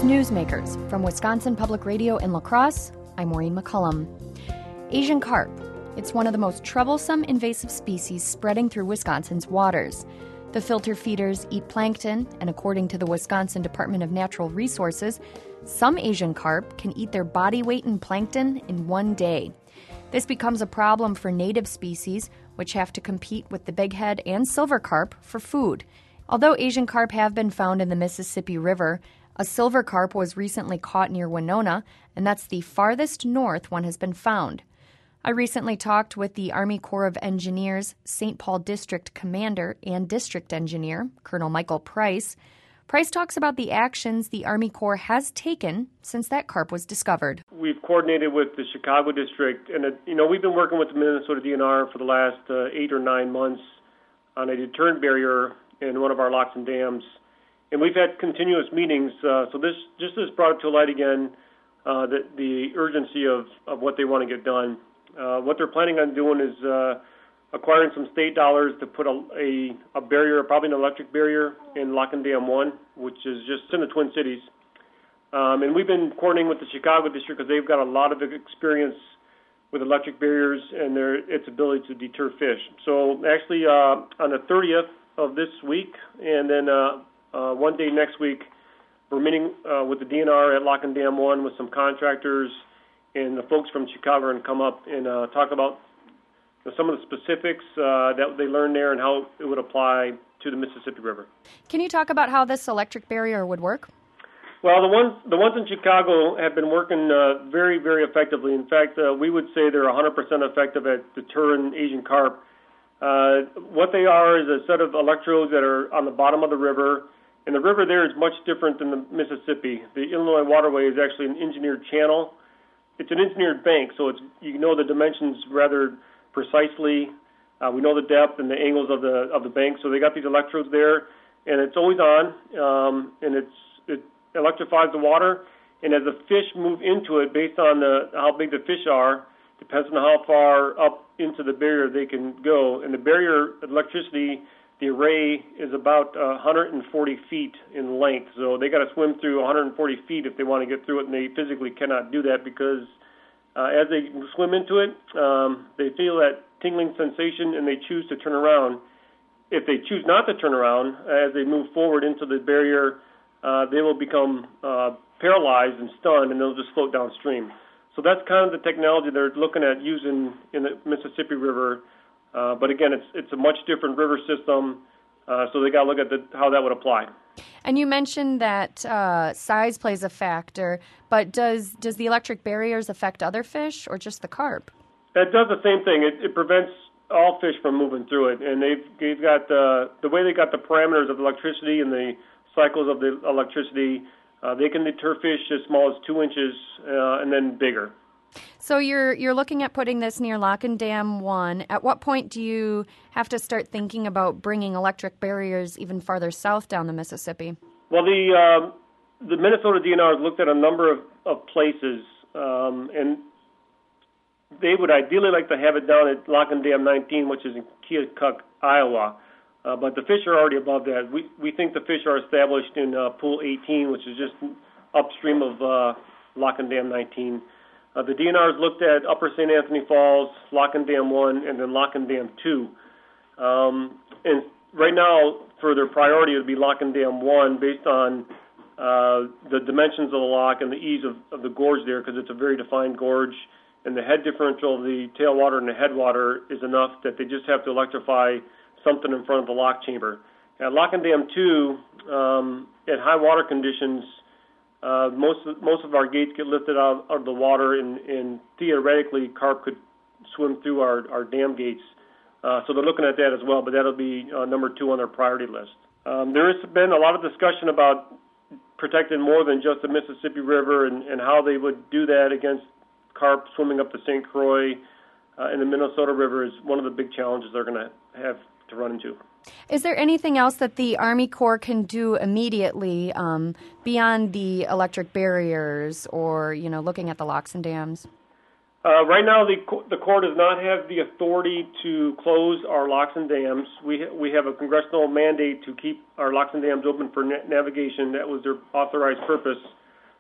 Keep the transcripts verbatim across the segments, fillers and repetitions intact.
Newsmakers from Wisconsin Public Radio in La Crosse, I'm Maureen McCullum. Asian carp. It's one of the most troublesome invasive species spreading through Wisconsin's waters. The filter feeders eat plankton, and according to the Wisconsin Department of Natural Resources, some Asian carp can eat their body weight in plankton in one day. This becomes a problem for native species, which have to compete with the bighead and silver carp for food. Although Asian carp have been found in the Mississippi River, a silver carp was recently caught near Winona, and that's the farthest north one has been found. I recently talked with the Army Corps of Engineers Saint Paul District Commander and District Engineer, Colonel Michael Price. Price talks about the actions the Army Corps has taken since that carp was discovered. We've coordinated with the Chicago District, and, you know, we've been working with the Minnesota D N R for the last uh, eight or nine months on a deterrent barrier in one of our locks and dams. And we've had continuous meetings, uh, so this just has brought to light again uh, the, the urgency of, of what they want to get done. Uh, what they're planning on doing is uh, acquiring some state dollars to put a, a, a barrier, probably an electric barrier, in Lock and Dam one, which is just in the Twin Cities. Um, and we've been coordinating with the Chicago District because they've got a lot of experience with electric barriers and their its ability to deter fish. So actually uh, on the thirtieth of this week and then uh, Uh, one day next week, we're meeting uh, with the D N R at Lock and Dam one with some contractors and the folks from Chicago and come up and uh, talk about you know, some of the specifics uh, that they learned there and how it would apply to the Mississippi River. Can you talk about how this electric barrier would work? Well, the ones the ones in Chicago have been working uh, very, very effectively. In fact, uh, we would say they're one hundred percent effective at deterring Asian carp. Uh, what they are is a set of electrodes that are on the bottom of the river. And the river there is much different than the Mississippi. The Illinois waterway is actually an engineered channel. It's an engineered bank, so it's you know the dimensions rather precisely. Uh, we know the depth and the angles of the of the bank, so they got these electrodes there, and it's always on, um, and it's it electrifies the water. And as the fish move into it, based on the how big the fish are, depends on how far up into the barrier they can go. And the barrier electricity, the array is about uh, one hundred forty feet in length, so they got to swim through one hundred forty feet if they want to get through it, and they physically cannot do that because uh, as they swim into it, um, they feel that tingling sensation and they choose to turn around. If they choose not to turn around as they move forward into the barrier, uh, they will become uh, paralyzed and stunned, and they'll just float downstream. So that's kind of the technology they're looking at using in the Mississippi River. Uh, but again, it's it's a much different river system, uh, so they got to look at the, how that would apply. And you mentioned that uh, size plays a factor, but does does the electric barriers affect other fish or just the carp? It does the same thing. It, it prevents all fish from moving through it, and they've they've got uh, the way they got the parameters of electricity and the cycles of the electricity. Uh, they can deter fish as small as two inches uh, and then bigger. So you're you're looking at putting this near Lock and Dam one. At what point do you have to start thinking about bringing electric barriers even farther south down the Mississippi? Well, the uh, the Minnesota D N R has looked at a number of, of places, um, and they would ideally like to have it down at Lock and Dam nineteen, which is in Keokuk, Iowa. Uh, but the fish are already above that. We we think the fish are established in uh, Pool eighteen, which is just upstream of uh, Lock and Dam nineteen. Uh, the D N R has looked at Upper Saint Anthony Falls, Lock and Dam one, and then Lock and Dam two. Um, and right now, for their priority, it would be Lock and Dam one based on uh, the dimensions of the lock and the ease of, of the gorge there, because it's a very defined gorge. And the head differential of the tailwater and the headwater is enough that they just have to electrify something in front of the lock chamber. At Lock and Dam two, um, at high water conditions, Uh, most of, most of our gates get lifted out of the water, and, and theoretically, carp could swim through our, our dam gates. Uh, so they're looking at that as well, but that'll be uh, number two on their priority list. Um, there has been a lot of discussion about protecting more than just the Mississippi River and, and how they would do that against carp swimming up the Saint Croix uh, and the Minnesota River is one of the big challenges they're going to have to run into. Is there anything else that the Army Corps can do immediately um, beyond the electric barriers or, you know, looking at the locks and dams? Uh, right now, the the Corps does not have the authority to close our locks and dams. We ha- we have a congressional mandate to keep our locks and dams open for na- navigation. That was their authorized purpose.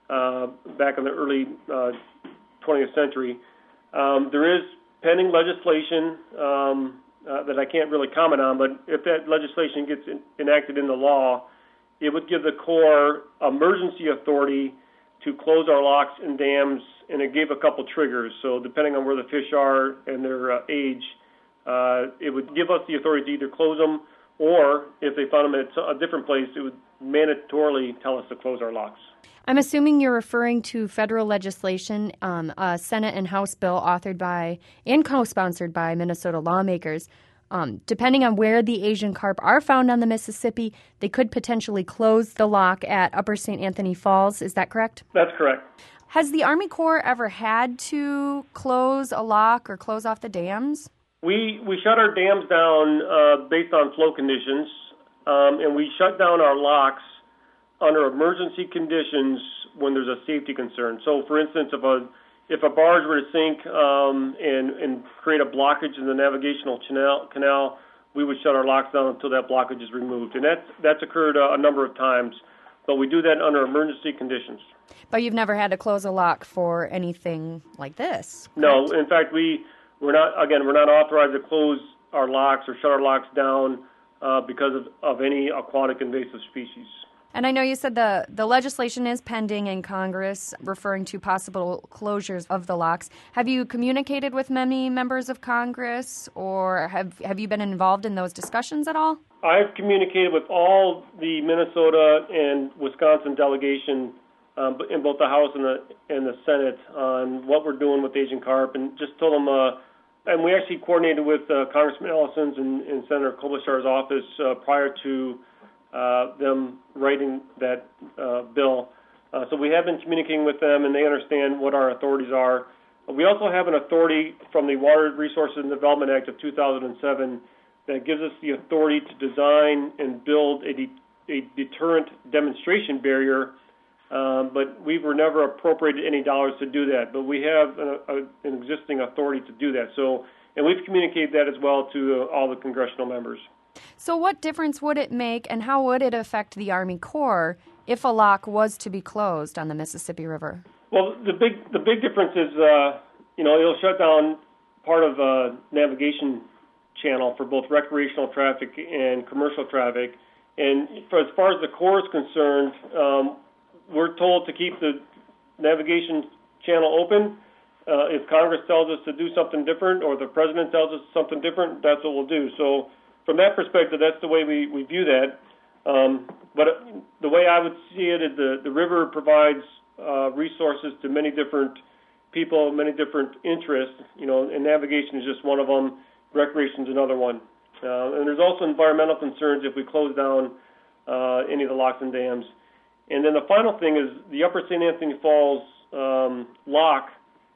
uh, back in the early uh, twentieth century. Um, there is pending legislation um, uh, that I can't really comment on, but if that legislation gets in, enacted into law, it would give the Corps emergency authority to close our locks and dams, and it gave a couple triggers. So depending on where the fish are and their uh, age, uh, it would give us the authority to either close them, or if they found them at a different place, it would mandatorily tell us to close our locks. I'm assuming you're referring to federal legislation, um, a Senate and House bill authored by and co-sponsored by Minnesota lawmakers. Um, depending on where the Asian carp are found on the Mississippi, they could potentially close the lock at Upper Saint Anthony Falls. Is that correct? That's correct. Has the Army Corps ever had to close a lock or close off the dams? We we shut our dams down uh, based on flow conditions, um, and we shut down our locks under emergency conditions when there's a safety concern. So, for instance, if a if a barge were to sink um, and and create a blockage in the navigational canal, canal, we would shut our locks down until that blockage is removed, and that's that's occurred a, a number of times. But we do that under emergency conditions. But you've never had to close a lock for anything like this, correct? No, in fact, we we're not again we're not authorized to close our locks or shut our locks down uh, because of, of any aquatic invasive species. And I know you said the, the legislation is pending in Congress referring to possible closures of the locks. Have you communicated with many members of Congress, or have have you been involved in those discussions at all? I've communicated with all the Minnesota and Wisconsin delegation um, in both the House and the and the Senate on what we're doing with Asian carp, and just told them. Uh, and we actually coordinated with uh, Congressman Ellison's and, and Senator Klobuchar's office uh, prior to Uh, them writing that uh, bill. Uh, so we have been communicating with them, and they understand what our authorities are. We also have an authority from the Water Resources and Development Act of two thousand seven that gives us the authority to design and build a, de- a deterrent demonstration barrier, um, but we were never appropriated any dollars to do that. But we have a, a, an existing authority to do that. So, and we've communicated that as well to uh, all the congressional members. So what difference would it make, and how would it affect the Army Corps if a lock was to be closed on the Mississippi River? Well, the big the big difference is, uh, you know, it'll shut down part of a navigation channel for both recreational traffic and commercial traffic. And for, as far as the Corps is concerned, um, we're told to keep the navigation channel open. Uh, if Congress tells us to do something different, or the President tells us something different, that's what we'll do. So, from that perspective, that's the way we, we view that. Um, but the way I would see it is the, the river provides uh, resources to many different people, many different interests, you know, and navigation is just one of them. Recreation is another one. Uh, and there's also environmental concerns if we close down uh, any of the locks and dams. And then the final thing is the Upper Saint Anthony Falls um, lock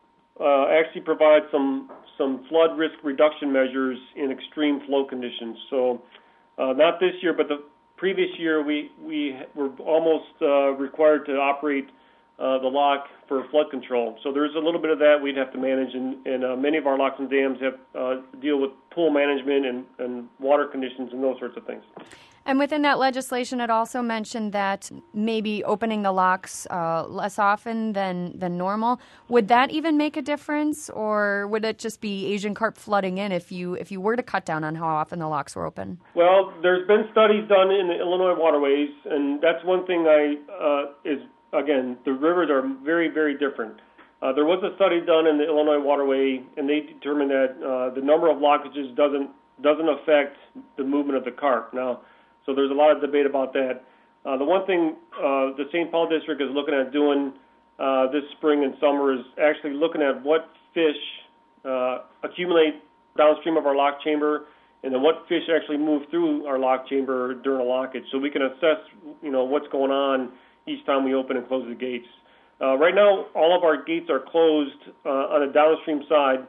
uh, actually provides some some flood risk reduction measures in extreme flow conditions. So uh, not this year, but the previous year we, we were almost uh, required to operate uh, the lock for flood control. So there's a little bit of that we'd have to manage, and, and uh, many of our locks and dams have uh, deal with pool management and, and water conditions and those sorts of things. And within that legislation, it also mentioned that maybe opening the locks uh, less often than, than normal. Would that even make a difference, or would it just be Asian carp flooding in if you if you were to cut down on how often the locks were open? Well, there's been studies done in the Illinois waterways, and that's one thing I uh, is, again, the rivers are very, very different. Uh, there was a study done in the Illinois waterway, and they determined that uh, the number of lockages doesn't doesn't affect the movement of the carp. Now, so there's a lot of debate about that. Uh, the one thing uh, the Saint Paul District is looking at doing uh, this spring and summer is actually looking at what fish uh, accumulate downstream of our lock chamber, and then what fish actually move through our lock chamber during a lockage, so we can assess, you know, what's going on each time we open and close the gates. Uh, right now, all of our gates are closed uh, on a downstream side,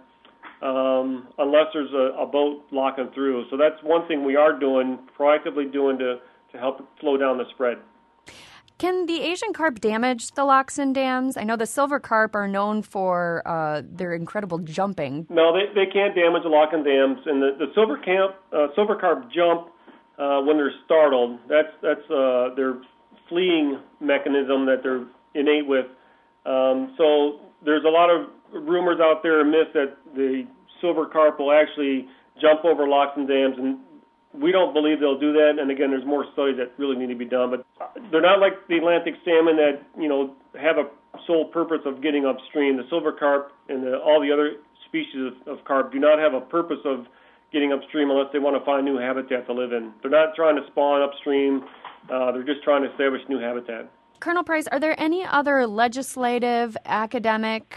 Um, unless there's a, a boat locking through. So that's one thing we are doing, proactively doing to, to help slow down the spread. Can the Asian carp damage the locks and dams? I know the silver carp are known for uh, their incredible jumping. No, they, they can't damage the lock and dams. And the, the silver, camp, uh, silver carp jump uh, when they're startled. That's, that's uh, their fleeing mechanism that they're innate with. Um, so there's a lot of rumors out there and myths that the silver carp will actually jump over locks and dams, and we don't believe they'll do that. And again, there's more studies that really need to be done. But they're not like the Atlantic salmon that, you know, have a sole purpose of getting upstream. The silver carp and the, all the other species of, of carp do not have a purpose of getting upstream unless they want to find new habitat to live in. They're not trying to spawn upstream. Uh, they're just trying to establish new habitat. Colonel Price, are there any other legislative, academic,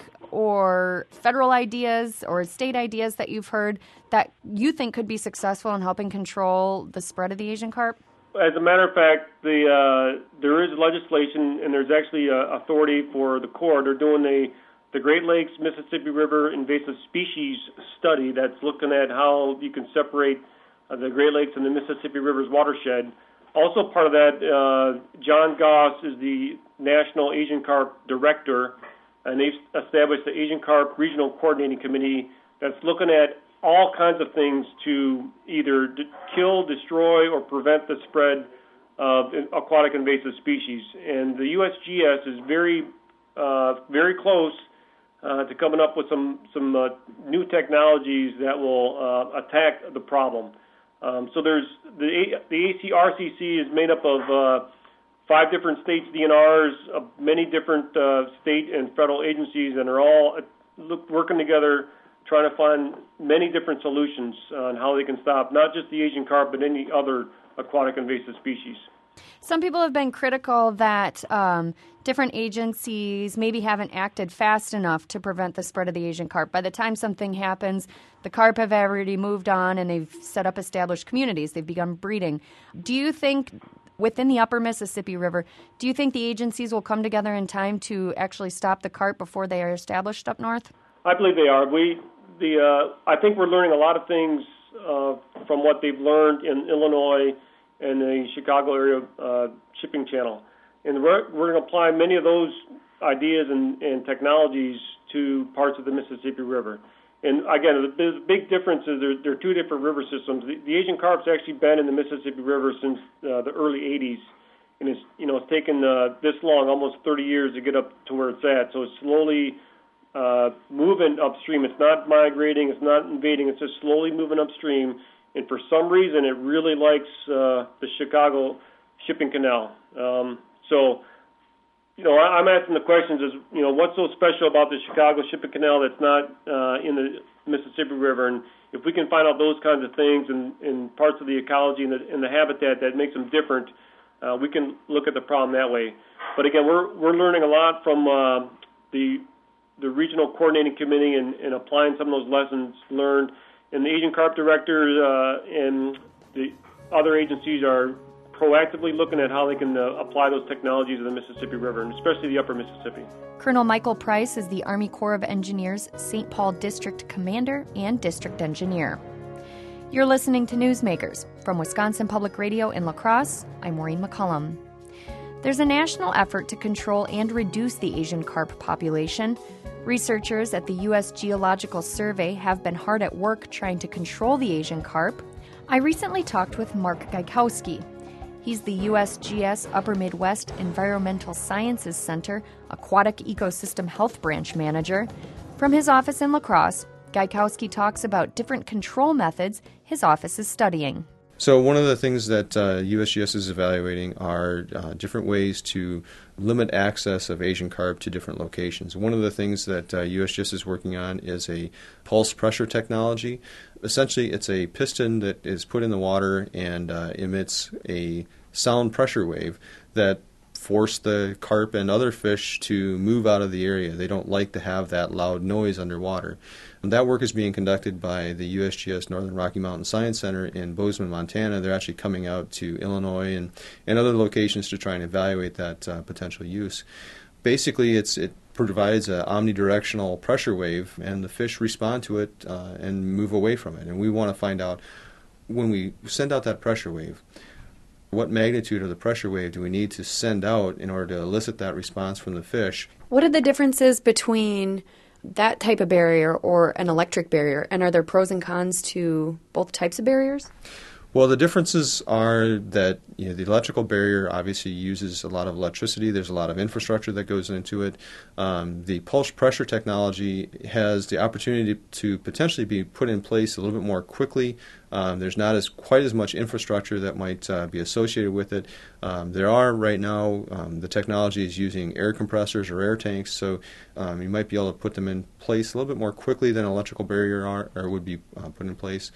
or federal ideas or state ideas that you've heard that you think could be successful in helping control the spread of the Asian carp? As a matter of fact, the uh, there is legislation, and there's actually uh, authority for the Corps. They're doing the the Great Lakes Mississippi River invasive species study that's looking at how you can separate uh, the Great Lakes and the Mississippi River's watershed. Also part of that, uh, John Goss is the National Asian Carp Director, and they've established the Asian Carp Regional Coordinating Committee that's looking at all kinds of things to either d- kill, destroy, or prevent the spread of aquatic invasive species. And the U S G S is very, uh, very close uh, to coming up with some some uh, new technologies that will uh, attack the problem. Um, so there's the A- the A C R C C is made up of uh, five different states D N Rs, uh, many different uh, state and federal agencies, and are all uh, look, working together, trying to find many different solutions on how they can stop not just the Asian carp, but any other aquatic invasive species. Some people have been critical that um, different agencies maybe haven't acted fast enough to prevent the spread of the Asian carp. By the time something happens, the carp have already moved on and they've set up established communities. They've begun breeding. Do you think within the upper Mississippi River, do you think the agencies will come together in time to actually stop the carp before they are established up north? I believe they are. We, the, uh, I think we're learning a lot of things uh, from what they've learned in Illinois and the Chicago area uh, shipping channel. And we're, we're going to apply many of those ideas and, and technologies to parts of the Mississippi River. And again, the big difference is there, there are two different river systems. The, the Asian carp's actually been in the Mississippi River since uh, the early eighties. And it's, you know, it's taken uh, this long, almost thirty years to get up to where it's at. So it's slowly uh, moving upstream. It's not migrating. It's not invading. It's just slowly moving upstream. And for some reason, it really likes uh, the Chicago shipping canal. Um, so, you know, I, I'm asking the questions is, you know, what's so special about the Chicago shipping canal that's not uh, in the Mississippi River? And if we can find out those kinds of things and, and parts of the ecology and the, and the habitat that makes them different, uh, we can look at the problem that way. But again, we're we're learning a lot from uh, the the regional coordinating committee and, and applying some of those lessons learned. And the Asian Carp Director uh, and the other agencies are proactively looking at how they can uh, apply those technologies to the Mississippi River, and especially the upper Mississippi. Colonel Michael Price is the Army Corps of Engineers Saint Paul District Commander and District Engineer. You're listening to Newsmakers. From Wisconsin Public Radio in La Crosse, I'm Maureen McCullum. There's a national effort to control and reduce the Asian carp population. Researchers at the U S Geological Survey have been hard at work trying to control the Asian carp. I recently talked with Mark Gaikowski. He's the U S G S Upper Midwest Environmental Sciences Center Aquatic Ecosystem Health Branch Manager. From his office in La Crosse, Gaikowski talks about different control methods his office is studying. So one of the things that uh, U S G S is evaluating are uh, different ways to limit access of Asian carp to different locations. One of the things that uh, U S G S is working on is a pulse pressure technology. Essentially, it's a piston that is put in the water and uh, emits a sound pressure wave that force the carp and other fish to move out of the area. They don't like to have that loud noise underwater. And that work is being conducted by the U S G S Northern Rocky Mountain Science Center in Bozeman, Montana. They're actually coming out to Illinois and, and other locations to try and evaluate that uh, potential use. Basically, it's it provides an omnidirectional pressure wave, and the fish respond to it uh, and move away from it. And we want to find out, when we send out that pressure wave, what magnitude of the pressure wave do we need to send out in order to elicit that response from the fish? What are the differences between that type of barrier or an electric barrier, and are there pros and cons to both types of barriers? Well, the differences are that you know, the electrical barrier obviously uses a lot of electricity. There's a lot of infrastructure that goes into it. Um, the pulse pressure technology has the opportunity to potentially be put in place a little bit more quickly. Um, there's not as quite as much infrastructure that might uh, be associated with it. Um, there are right now, um, the technology is using air compressors or air tanks, so um, you might be able to put them in place a little bit more quickly than an electrical barrier are, or would be uh, put in place.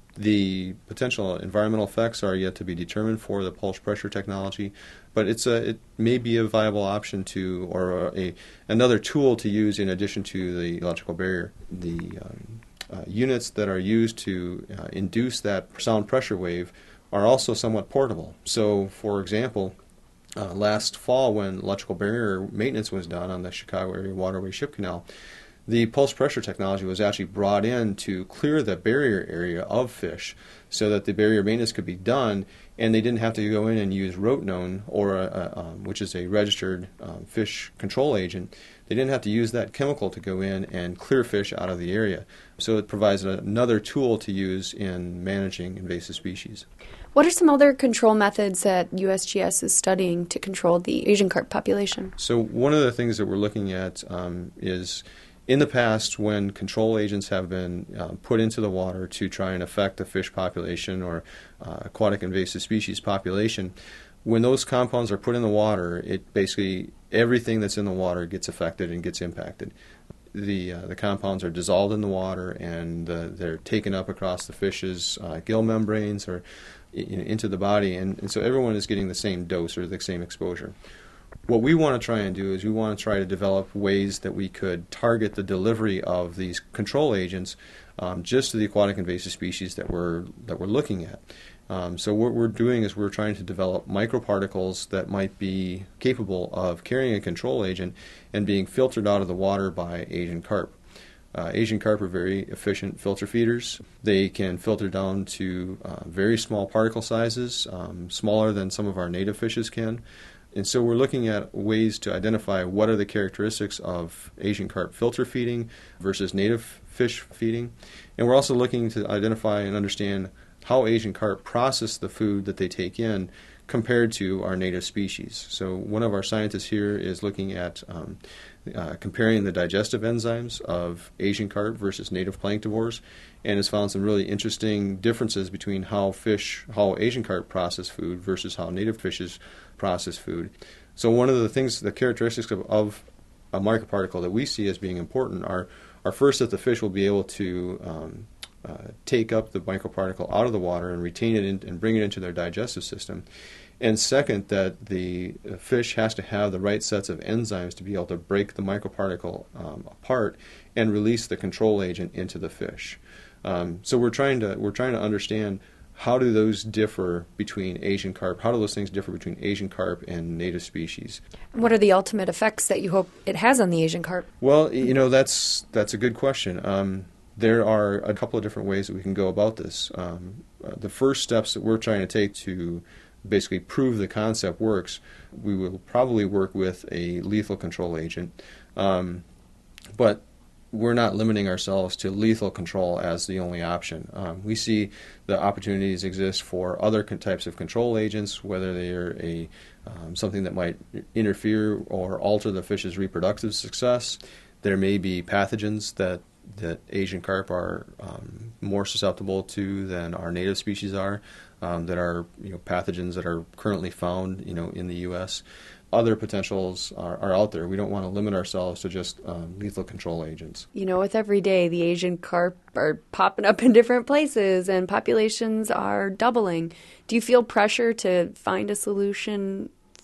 The potential environmental effects are yet to be determined for the pulse pressure technology, but it's a, it may be a viable option to, or a, a another tool to use in addition to the electrical barrier. The um, uh, units that are used to uh, induce that sound pressure wave are also somewhat portable. So, for example, uh, last fall when electrical barrier maintenance was done on the Chicago area waterway ship canal, the pulse pressure technology was actually brought in to clear the barrier area of fish so that the barrier maintenance could be done, and they didn't have to go in and use rotenone, or a, a, um, which is a registered um, fish control agent. They didn't have to use that chemical to go in and clear fish out of the area. So it provides another tool to use in managing invasive species. What are some other control methods that U S G S is studying to control the Asian carp population? So one of the things that we're looking at um, is, in the past, when control agents have been uh, put into the water to try and affect the fish population or uh, aquatic invasive species population, when those compounds are put in the water, it basically, everything that's in the water gets affected and gets impacted. The uh, the compounds are dissolved in the water, and uh, they're taken up across the fish's uh, gill membranes or you know, into the body, and, and so everyone is getting the same dose or the same exposure. What we want to try and do is we want to try to develop ways that we could target the delivery of these control agents um, just to the aquatic invasive species that we're that we're looking at. Um, so what we're doing is we're trying to develop microparticles that might be capable of carrying a control agent and being filtered out of the water by Asian carp. Uh, Asian carp are very efficient filter feeders. They can filter down to uh, very small particle sizes, um, smaller than some of our native fishes can. And so we're looking at ways to identify what are the characteristics of Asian carp filter feeding versus native fish feeding. And we're also looking to identify and understand how Asian carp process the food that they take in compared to our native species. So one of our scientists here is looking at um, uh, comparing the digestive enzymes of Asian carp versus native planktivores, and has found some really interesting differences between how fish, how Asian carp process food versus how native fishes process food. So one of the things, the characteristics of, of a microparticle that we see as being important are, are first that the fish will be able to um, uh, take up the microparticle out of the water and retain it in, and bring it into their digestive system. And second, that the fish has to have the right sets of enzymes to be able to break the microparticle um, apart and release the control agent into the fish. Um, so we're trying to we're trying to understand, how do those differ between Asian carp? How do those things differ between Asian carp and native species? What are the ultimate effects that you hope it has on the Asian carp? Well, you know, that's that's a good question. Um, there are a couple of different ways that we can go about this. Um, uh, the first steps that we're trying to take to basically prove the concept works, we will probably work with a lethal control agent. Um, but we're not limiting ourselves to lethal control as the only option. Um, we see the opportunities exist for other con- types of control agents, whether they are a um, something that might interfere or alter the fish's reproductive success. There may be pathogens that that Asian carp are um, more susceptible to than our native species are, um, that are you know pathogens that are currently found you know in the U S Other potentials are, are out there. We don't want to limit ourselves to just um, lethal control agents. You know, with every day, the Asian carp are popping up in different places and populations are doubling. Do you feel pressure to find a solution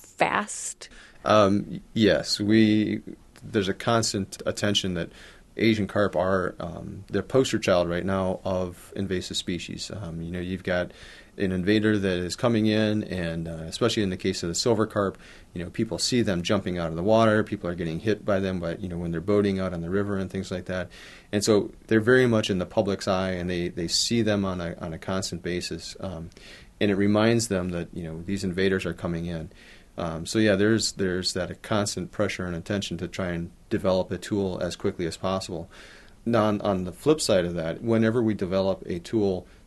fast? Um, yes, we. There's a constant attention that Asian carp are um, the poster child right now of invasive species. Um, you know, you've got an invader that is coming in, and uh, especially in the case of the silver carp, you know, people see them jumping out of the water. People are getting hit by them, but you know, when they're boating out on the river and things like that, and so they're very much in the public's eye, and they, they see them on a on a constant basis, um, and it reminds them that you know these invaders are coming in. Um, so yeah, there's there's that constant pressure and attention to try and develop a tool as quickly as possible. Now, on, on the flip side of that, whenever we develop a tool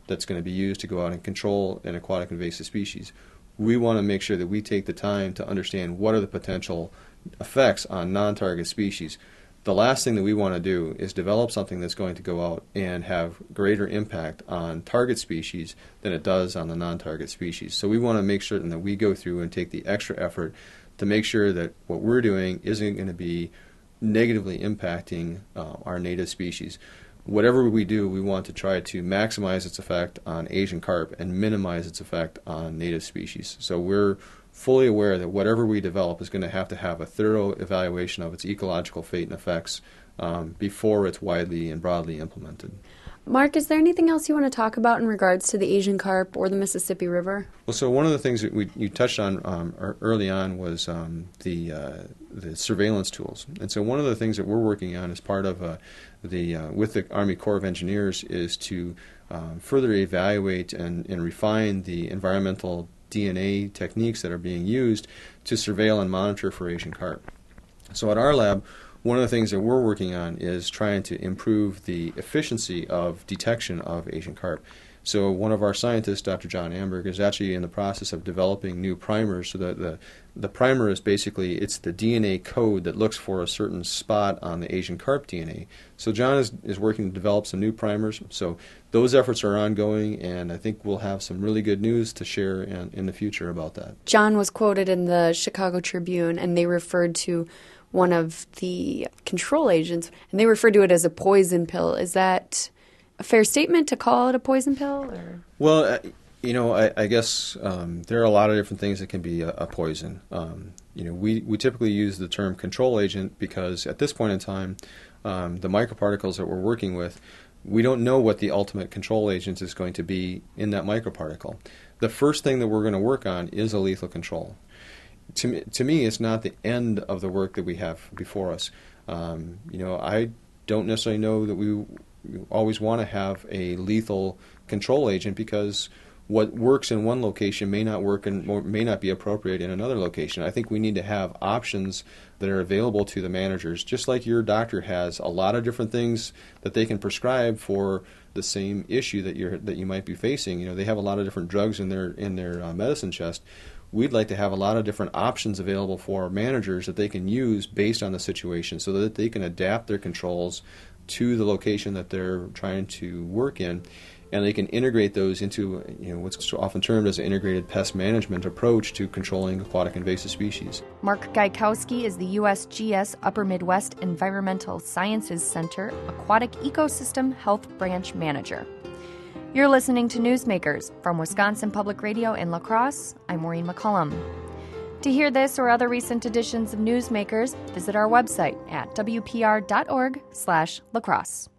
that's going to be used to go out and control an aquatic invasive species. We want to make sure that we take the time to understand what are the potential effects on non-target species. The last thing that we want to do is develop something that's going to go out and have greater impact on target species than it does on the non-target species. So we want to make certain that we go through and take the extra effort to make sure that what we're doing isn't going to be negatively impacting uh, our native species. Whatever we do, we want to try to maximize its effect on Asian carp and minimize its effect on native species. So we're fully aware that whatever we develop is going to have to have a thorough evaluation of its ecological fate and effects um, before it's widely and broadly implemented. Mark, is there anything else you want to talk about in regards to the Asian carp or the Mississippi River? Well, so one of the things that we you touched on um, early on was um, the uh, the surveillance tools, and so one of the things that we're working on as part of uh, the uh, with the Army Corps of Engineers is to um, further evaluate and, and refine the environmental D N A techniques that are being used to surveil and monitor for Asian carp. So at our lab, one of the things that we're working on is trying to improve the efficiency of detection of Asian carp. So one of our scientists, Doctor John Amberg, is actually in the process of developing new primers. So that the the primer is basically, it's the D N A code that looks for a certain spot on the Asian carp D N A. So John is, is working to develop some new primers. So those efforts are ongoing, and I think we'll have some really good news to share in, in the future about that. John was quoted in the Chicago Tribune, and they referred to one of the control agents, and they referred to it as a poison pill. Is that a fair statement to call it a poison pill? Or? Well, uh, you know, I, I guess um, there are a lot of different things that can be a, a poison. Um, you know, we, we typically use the term control agent because at this point in time, um, the microparticles that we're working with, we don't know what the ultimate control agent is going to be in that microparticle. The first thing that we're going to work on is a lethal control. To me, to me, it's not the end of the work that we have before us. Um, you know, I don't necessarily know that we always want to have a lethal control agent because what works in one location may not work and may not be appropriate in another location. I think we need to have options that are available to the managers, just like your doctor has a lot of different things that they can prescribe for the same issue that you're that you might be facing. You know, they have a lot of different drugs in their in their uh, medicine chest. We'd like to have a lot of different options available for managers that they can use based on the situation so that they can adapt their controls to the location that they're trying to work in, and they can integrate those into, you know, what's often termed as an integrated pest management approach to controlling aquatic invasive species. Mark Gaikowski is the U S G S Upper Midwest Environmental Sciences Center Aquatic Ecosystem Health Branch Manager. You're listening to Newsmakers from Wisconsin Public Radio in La Crosse. I'm Maureen McCullum. To hear this or other recent editions of Newsmakers, visit our website at w p r dot org slash lacrosse.